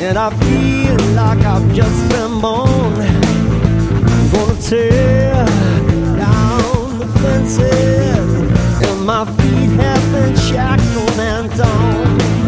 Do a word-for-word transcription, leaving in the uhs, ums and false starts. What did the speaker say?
and I feel like I've just been born. I'm gonna tear down the fences, and my feet have been shackled and torn.